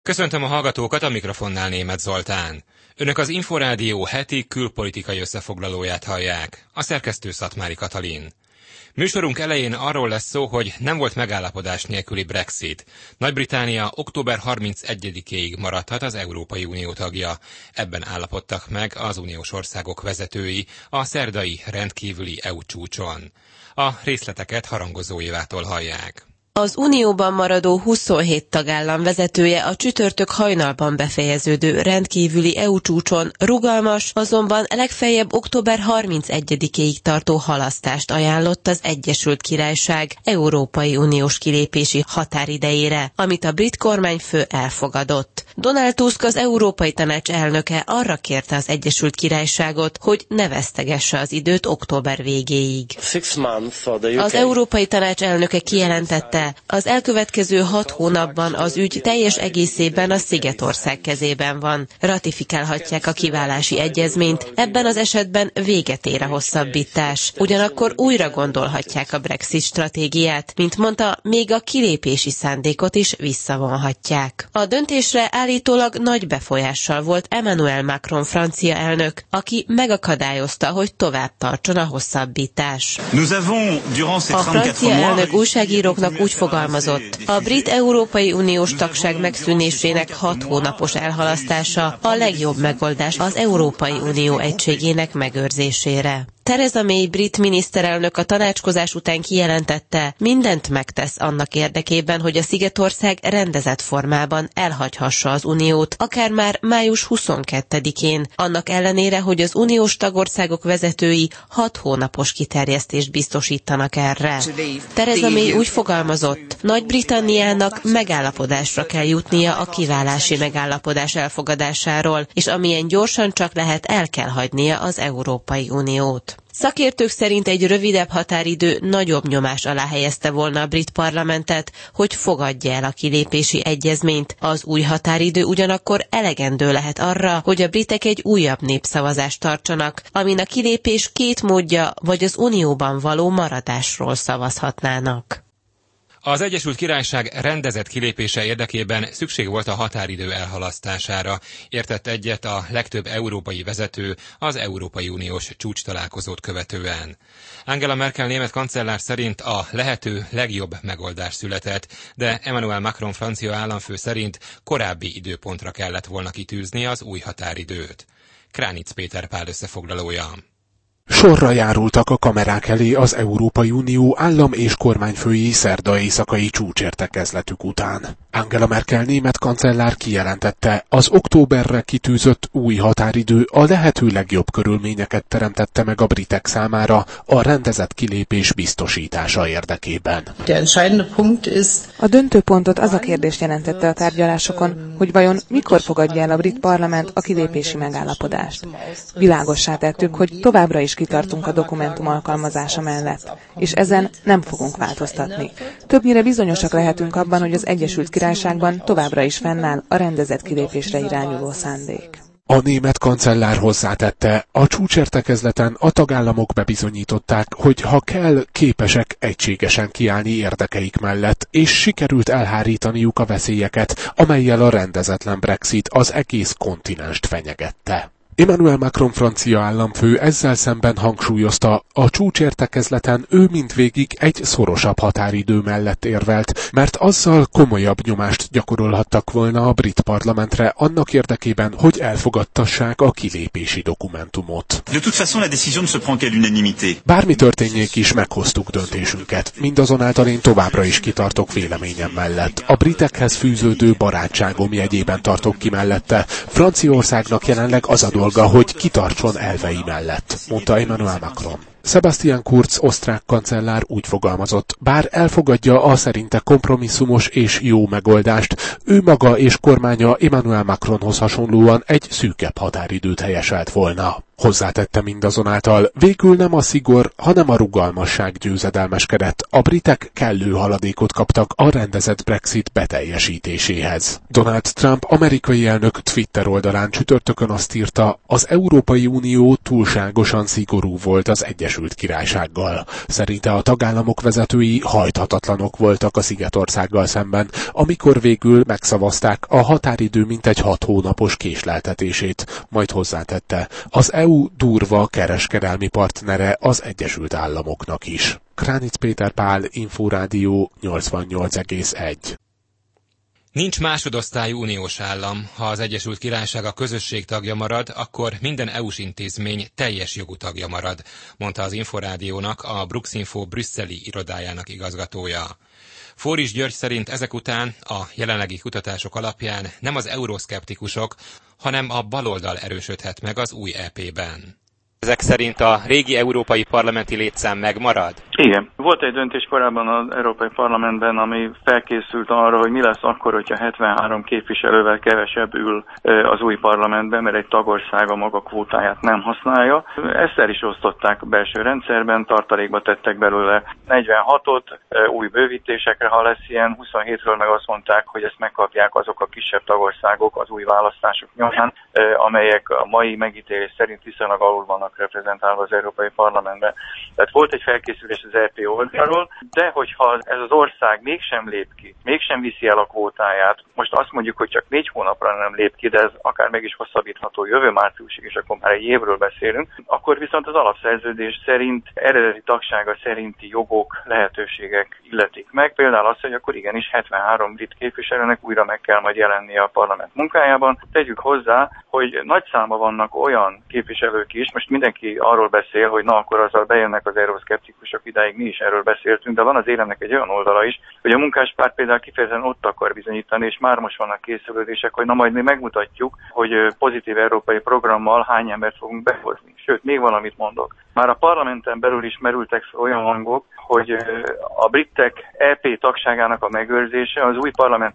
Köszöntöm a hallgatókat, a mikrofonnál Németh Zoltán. Önök az Inforádió heti külpolitikai összefoglalóját hallják. A szerkesztő Szatmári Katalin. Műsorunk elején arról lesz szó, hogy nem volt megállapodás nélküli Brexit. Nagy-Britannia október 31-ig maradhat az Európai Unió tagja. Ebben állapodtak meg az uniós országok vezetői a szerdai rendkívüli EU csúcson. A részleteket Harangozó Évától hallják. Az Unióban maradó 27 tagállam vezetője a csütörtök hajnalban befejeződő rendkívüli EU csúcson rugalmas, azonban legfeljebb október 31-ig tartó halasztást ajánlott az Egyesült Királyság Európai Uniós kilépési határidejére, amit a brit kormányfő elfogadott. Donald Tusk, az Európai Tanács elnöke arra kérte az Egyesült Királyságot, hogy ne vesztegesse az időt október végéig. Az Európai Tanács elnöke kijelentette, az elkövetkező 6 hónapban az ügy teljes egészében a Szigetország kezében van. Ratifikálhatják a kiválási egyezményt, ebben az esetben véget ér a hosszabbítás. Ugyanakkor újra gondolhatják a Brexit stratégiát, mint mondta, még a kilépési szándékot is visszavonhatják. A döntésre állítólag nagy befolyással volt Emmanuel Macron francia elnök, aki megakadályozta, hogy tovább tartson a hosszabbítás. A francia elnök újságíróknak úgy fogalmazott, a brit Európai Uniós tagság megszűnésének 6 hónapos elhalasztása a legjobb megoldás az Európai Unió egységének megőrzésére. Theresa May brit miniszterelnök a tanácskozás után kijelentette, mindent megtesz annak érdekében, hogy a Szigetország rendezett formában elhagyhassa az Uniót, akár már május 22-én, annak ellenére, hogy az uniós tagországok vezetői 6 hónapos kiterjesztést biztosítanak erre. Theresa May úgy fogalmazott, Nagy-Britanniának megállapodásra kell jutnia a kiválási megállapodás elfogadásáról, és amilyen gyorsan csak lehet, el kell hagynia az Európai Uniót. Szakértők szerint egy rövidebb határidő nagyobb nyomás alá helyezte volna a brit parlamentet, hogy fogadja el a kilépési egyezményt. Az új határidő ugyanakkor elegendő lehet arra, hogy a britek egy újabb népszavazást tartsanak, amin a kilépés 2 módja vagy az unióban való maradásról szavazhatnának. Az Egyesült Királyság rendezett kilépése érdekében szükség volt a határidő elhalasztására, értett egyet a legtöbb európai vezető az Európai Uniós csúcstalálkozót követően. Angela Merkel német kancellár szerint a lehető legjobb megoldás született, de Emmanuel Macron francia államfő szerint korábbi időpontra kellett volna kitűzni az új határidőt. Kránic Péter Pál összefoglalója. Sorra járultak a kamerák elé az Európai Unió állam- és kormányfői szerda éjszakai csúcsértekezletük után. Angela Merkel német kancellár kijelentette, az októberre kitűzött új határidő a lehető legjobb körülményeket teremtette meg a britek számára a rendezett kilépés biztosítása érdekében. A döntőpontot az a kérdés jelentette a tárgyalásokon, hogy vajon mikor fogadja el a brit parlament a kilépési megállapodást. Világossá tettük, hogy továbbra is kitartunk a dokumentum alkalmazása mellett, és ezen nem fogunk változtatni. Többnyire bizonyosak lehetünk abban, hogy az Egyesült Királyságban továbbra is fennáll a rendezett kilépésre irányuló szándék. A német kancellár hozzátette, a csúcsértekezleten a tagállamok bebizonyították, hogy ha kell, képesek egységesen kiállni érdekeik mellett, és sikerült elhárítaniuk a veszélyeket, amellyel a rendezetlen Brexit az egész kontinenst fenyegette. Emmanuel Macron francia államfő ezzel szemben hangsúlyozta, a csúcsértekezleten ő mindvégig egy szorosabb határidő mellett érvelt, mert azzal komolyabb nyomást gyakorolhattak volna a brit parlamentre annak érdekében, hogy elfogadtassák a kilépési dokumentumot. Bármi történjék is, meghoztuk döntésünket. Mindazonáltal én továbbra is kitartok véleményem mellett. A britekhez fűződő barátságom jegyében tartok ki mellette. Franciaországnak jelenleg az a dolga, hogy kitartson elvei mellett, mondta Emmanuel Macron. Sebastian Kurz osztrák kancellár úgy fogalmazott, bár elfogadja a szerinte kompromisszumos és jó megoldást, ő maga és kormánya Emmanuel Macronhoz hasonlóan egy szűkebb határidőt helyeselt volna. Hozzátette mindazonáltal, végül nem a szigor, hanem a rugalmasság győzedelmeskedett. A britek kellő haladékot kaptak a rendezett Brexit beteljesítéséhez. Donald Trump amerikai elnök Twitter oldalán csütörtökön azt írta, az Európai Unió túlságosan szigorú volt az Egyesült Királysággal. Szerinte a tagállamok vezetői hajthatatlanok voltak a Szigetországgal szemben, amikor végül megszavazták a határidő mintegy 6 hónapos késleltetését, majd hozzátette, az EU durva kereskedelmi partnere az Egyesült Államoknak is. Kránic Péter Pál, Inforádió 88,1. Nincs másodosztályú uniós állam. Ha az Egyesült Királyság a közösség tagja marad, akkor minden EU-s intézmény teljes jogú tagja marad, mondta az Inforádiónak a Bruxinfo brüsszeli irodájának igazgatója. Fóris György szerint ezek után a jelenlegi kutatások alapján nem az euroszkeptikusok, hanem a baloldal erősödhet meg az új EP-ben. Ezek szerint a régi európai parlamenti létszám megmarad? Igen. Volt egy döntés korábban az Európai Parlamentben, ami felkészült arra, hogy mi lesz akkor, hogyha 73 képviselővel kevesebb ül az új parlamentben, mert egy tagország a maga kvótáját nem használja. Ezt el is osztották a belső rendszerben, tartalékba tettek belőle 46-ot új bővítésekre, ha lesz ilyen, 27-ről meg azt mondták, hogy ezt megkapják azok a kisebb tagországok az új választások nyomán, amelyek a mai megítélés szerint viszonylag alul vannak reprezentálva az Európai Parlamentben. Tehát volt egy felkészülés az EP oldalról, de hogyha ez az ország mégsem lép ki, mégsem viszi el a kvótáját, most azt mondjuk, hogy csak 4 hónapra nem lép ki, de ez akár meg is hosszabbítható jövő márciusig, és akkor már egy évről beszélünk, akkor viszont az alapszerződés szerint, eredeti tagsága szerinti jogok, lehetőségek illetik meg. Például az, hogy akkor igenis 73 brit képviselőnek újra meg kell majd jelennie a parlament munkájában. Tegyük hozzá, hogy nagy számban vannak olyan képviselők is, most mindenki arról beszél, hogy na akkor azzal bejönnek az euroszkeptikusok, idáig mi is erről beszéltünk, de van az éremnek egy olyan oldala is, hogy a munkáspárt például kifejezetten ott akar bizonyítani, és már most vannak készülődések, hogy na majd mi megmutatjuk, hogy pozitív európai programmal hány embert fogunk behozni. Sőt, még valamit mondok. Már a parlamenten belül is merültek fel olyan hangok, hogy a britek EP tagságának a megőrzése az új parlament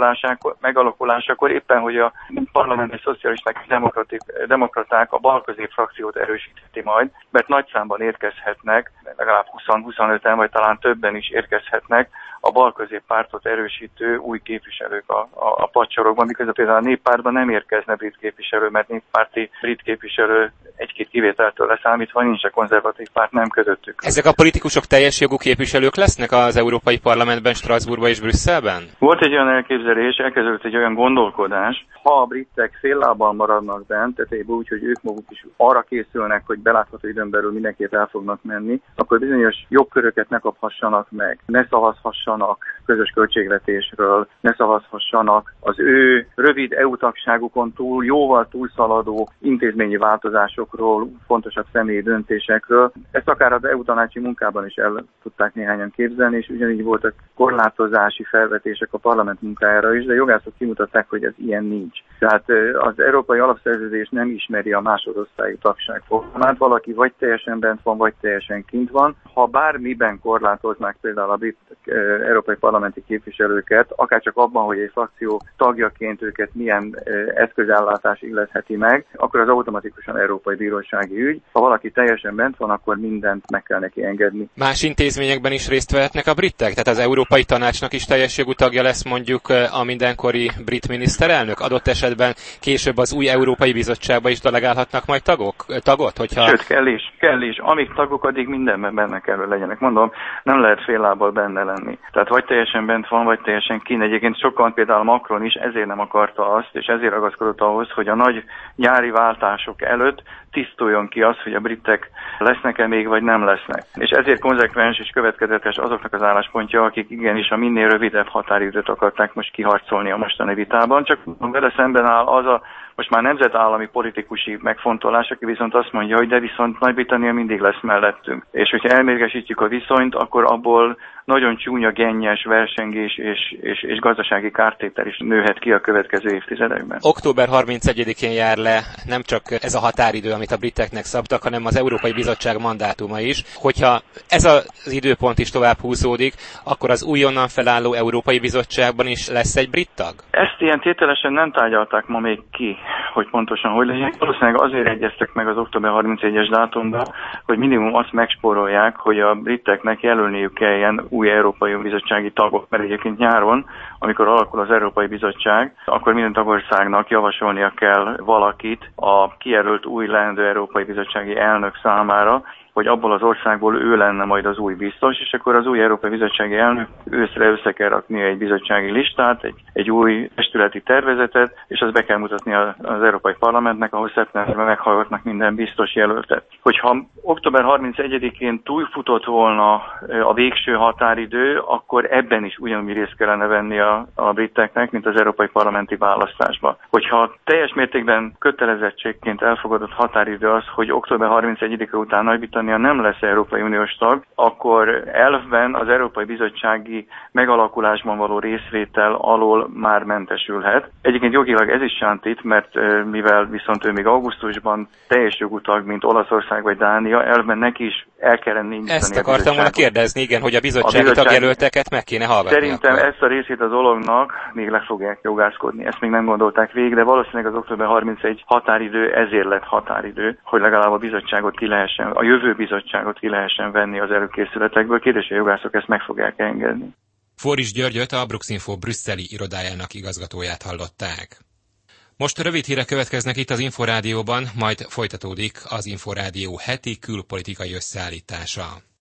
megalakulásakor éppen, hogy a parlamenti szocialisták és demokraták a balközép frakciót erősítheti majd, mert nagy számban érkezhetnek, legalább 20-25-en, vagy talán többen is érkezhetnek a balközép pártot erősítő új képviselők a padsorokban, miközben például a néppártban nem érkezne brit képviselő, mert néppárti brit képviselő egy-két kivételtől leszámítva nincs a konzervatív párt nem közöttük. Ezek a politikusok teljes jogú képviselők lesznek az Európai Parlamentben, Strasbourgban és Brüsszelben? Volt egy olyan elképzelés, elkezdődött egy olyan gondolkodás, ha a britek fél lábbal maradnak bent, tehát úgy, hogy ők maguk is arra készülnek, hogy belátható időn belül mindenképp el fognak menni, akkor bizonyos jogköröket ne kaphassanak meg, ne szavazhassanak közös költségvetésről, ne szavazhassanak az ő rövid EU tagságukon túl, jóval túlszaladó intézményi változásokról, fontosabb személyi döntésekről. Ezt akár az EU tanácsi munkában is el tudták néhányan képzelni, és ugyanígy voltak korlátozási felvetések a parlament munkájára is, de jogászok kimutatták, hogy ez ilyen nincs. Tehát az Európai Alapszerződés nem ismeri a másodosztályú tagság fogalmát, valaki vagy teljesen bent van, vagy teljesen kint van. Ha bármiben korlátoznák például a brit európai parlamenti képviselőket, akár csak abban, hogy egy frakció tagjaként őket milyen eszközellátás illetheti meg, akkor az automatikusan Európai Bírósági ügy. Ha valaki teljesen bent van, akkor mindent meg kell neki engedni. Más intézményekben is részt vehetnek a britek? Tehát az Európai Tanácsnak is teljes jogú tagja lesz mondjuk a mindenkori brit miniszterelnök? Adott esetben később az új Európai Bizottságba is delegálhatnak majd tagot? Hogyha... Sőt, kell is. Amíg tagok, addig mindenben benne kell, hogy legyenek. Mondom, nem lehet fél lábbal benne lenni. Tehát vagy teljesen bent van, vagy teljesen kín. Egyébként sokan, például Macron is ezért nem akarta azt, és ezért ragaszkodott ahhoz, hogy a nagy nyári váltások előtt tisztuljon ki az, hogy a britek lesznek-e még, vagy nem lesznek. És ezért konzekvens és következetes azoknak az álláspontja, akik igenis a minél rövidebb határidőt akarták most kiharcolni a mostani vitában. Csak vele szemben áll az a most már nemzetállami politikusi megfontolás, aki viszont azt mondja, hogy de viszont Nagy-Britannia mindig lesz mellettünk. És hogyha elmérgesítjük a viszonyt, akkor abból nagyon csúnya, gennyes versengés és gazdasági kártétel is nőhet ki a következő évtizedekben. Október 31-én jár le nem csak ez a határidő, amit a briteknek szabtak, hanem az Európai Bizottság mandátuma is. Hogyha ez az időpont is tovább húzódik, akkor az újonnan felálló Európai Bizottságban is lesz egy brit tag? Ezt ilyen tételesen nem tárgyalták ma még ki. hogy pontosan hogy legyen. Valószínűleg azért egyeztek meg az október 31-es dátumban, hogy minimum azt megspórolják, hogy a briteknek jelölniük kelljen új Európai Bizottsági tagok, mert egyébként nyáron, amikor alakul az Európai Bizottság, akkor minden tagországnak javasolnia kell valakit a kijelölt új leendő Európai Bizottsági elnök számára, hogy abból az országból ő lenne majd az új biztos, és akkor az új Európai Bizottsági elnök őszre össze kell rakni egy bizottsági listát, egy új testületi tervezetet, és azt be kell mutatni az Európai Parlamentnek, ahol szeptemberben meghallgatnak minden biztos jelöltet. Hogyha október 31-én túlfutott volna a végső határidő, akkor ebben is ugyanúgy részt kellene venni a briteknek, mint az Európai Parlamenti választásba. Hogyha teljes mértékben kötelezettségként elfogadott határidő az, hogy október 31-e után Nagy-Britannia nem lesz Európai Uniós tag, akkor elvben az Európai Bizottsági megalakulásban való részvétel alól már mentesülhet. Egyébként jogilag ez is sántít, mert mivel viszont ő még augusztusban teljes jogú tag, mint Olaszország vagy Dánia, elvben neki is el kellene indítani. Ezt akartam volna kérdezni, igen, hogy a bizottsági tagjelölteket meg kéne hallgatni. Szerintem akkor ezt a részét a dolognak még le fogják jogászkodni. Ezt még nem gondolták végig, de valószínűleg az október 31 határidő ezért lett határidő, hogy legalább a bizottságot ki lehessen, a jövő bizottságot ki lehessen venni az előkészületekből. Kérdés, hogy a jogászok ezt meg fogják engedni. Forris Györgyöt, a Bruxinfo brüsszeli irodájának igazgatóját hallották. Most rövid hírek következnek itt az Inforádióban, majd folytatódik az Inforádió heti külpolitikai összeállítása.